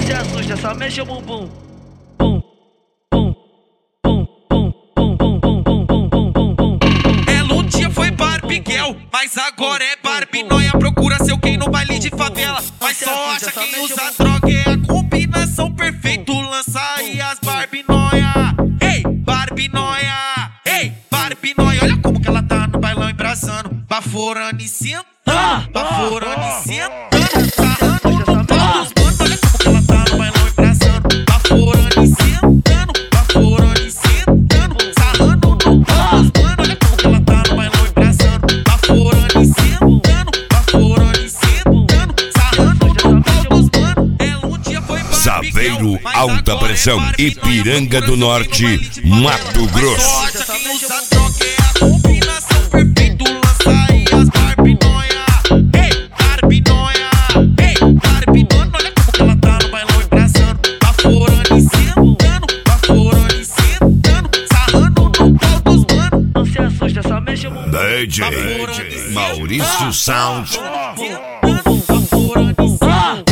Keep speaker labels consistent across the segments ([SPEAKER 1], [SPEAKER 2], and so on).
[SPEAKER 1] se assusta, só mexe o bumbum. Bum, bum, bum, bum, bum, bum, bum, bum, bum, bum, bum.
[SPEAKER 2] Ela um dia foi Barbiguel, mas agora é Barbie Noia. Procura seu quem no baile de favela, mas só acha quem usa droga. É a combinação perfeita, lança aí as Barbie Noia. Ei, Barbie Noia, ei, Barbie Noia. Olha como que ela tá no bailão embraçando, baforando e sentando, baforando e sentando, sarrando no pau dos manos. Olha como que ela tá no bailão embraçando, baforando e sentando, baforando e sentando, sarrando no pau dos manos. Olha como que ela tá no bailão embraçando, baforando e sentando, baforando e sentando, sarrando no pau dos manos. Ela um dia foi
[SPEAKER 3] Saveiro, Alta Pressão, Ipiranga do Norte, Mato Grosso.
[SPEAKER 2] Acha quem usa droga é a combinação perfeita, lança aí as Barbie Noia. Ei, Barbie Noia, ei, Barbie Noia. Olha como que ela tá no bailão embraçando, baforando e sentando, baforando e sentando, sarrando no pau dos manos.
[SPEAKER 1] Não se assusta, só mexe o bumbum.
[SPEAKER 3] DJ Maurício Sound.
[SPEAKER 2] Baforando e sentando.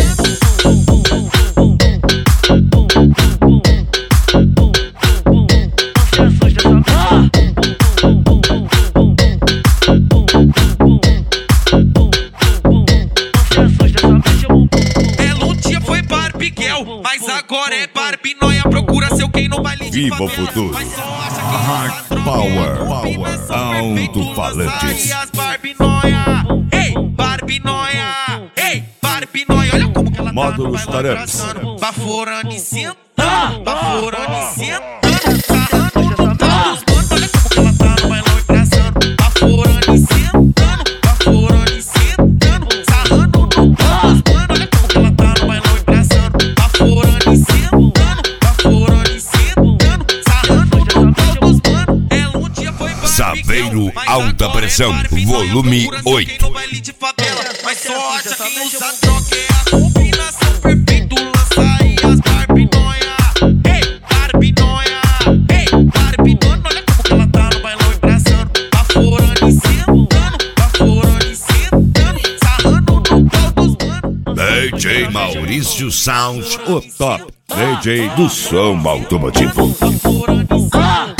[SPEAKER 2] Ela um dia foi Barbiguel, mas agora é Barbie Noia. Procura seu quem no baile de
[SPEAKER 3] Viva o
[SPEAKER 2] favela,
[SPEAKER 3] futuro.
[SPEAKER 2] mas só acha quem usa
[SPEAKER 3] Hard
[SPEAKER 2] droga.
[SPEAKER 3] Power,
[SPEAKER 2] Combinação perfeita,
[SPEAKER 3] alto-falantes.
[SPEAKER 2] lança aí as Barbie Noia. Ei, Barbie Noia, ei, Barbie Noia. Olha como que ela tá no
[SPEAKER 3] Módulos
[SPEAKER 2] bailão
[SPEAKER 3] Taramps.
[SPEAKER 2] embraçando, baforando e sentando, baforando e sentando, sarrando no pau dos manos. Olha como que ela tá no bailão embraçando, baforando e sentando, baforando e sentando, sarrando no pau dos manos. Olha como que ela tá no bailão embraçando, baforando e sentando, baforando e sentando, sarrando no pau dos manos. Ela um dia foi Barbiguel,
[SPEAKER 3] Saveiro,
[SPEAKER 2] mas
[SPEAKER 3] Alta
[SPEAKER 2] agora é
[SPEAKER 3] Pressão,
[SPEAKER 2] Barbie Noia.
[SPEAKER 3] volume
[SPEAKER 2] Procura seu
[SPEAKER 3] 8.
[SPEAKER 2] quem no baile de favela, mas só acha quem usa droga. É a combinação perfeita, lança aí as Barbie Noia. Ei, Barbie Noia, ei, Barbie Noia. Olha como que ela tá no bailão embraçando, baforando e sentando, baforando e sentando, sarrando no pau dos manos.
[SPEAKER 3] DJ Maurício Sound, o top DJ do som automotivo.
[SPEAKER 2] Baforando e sentando.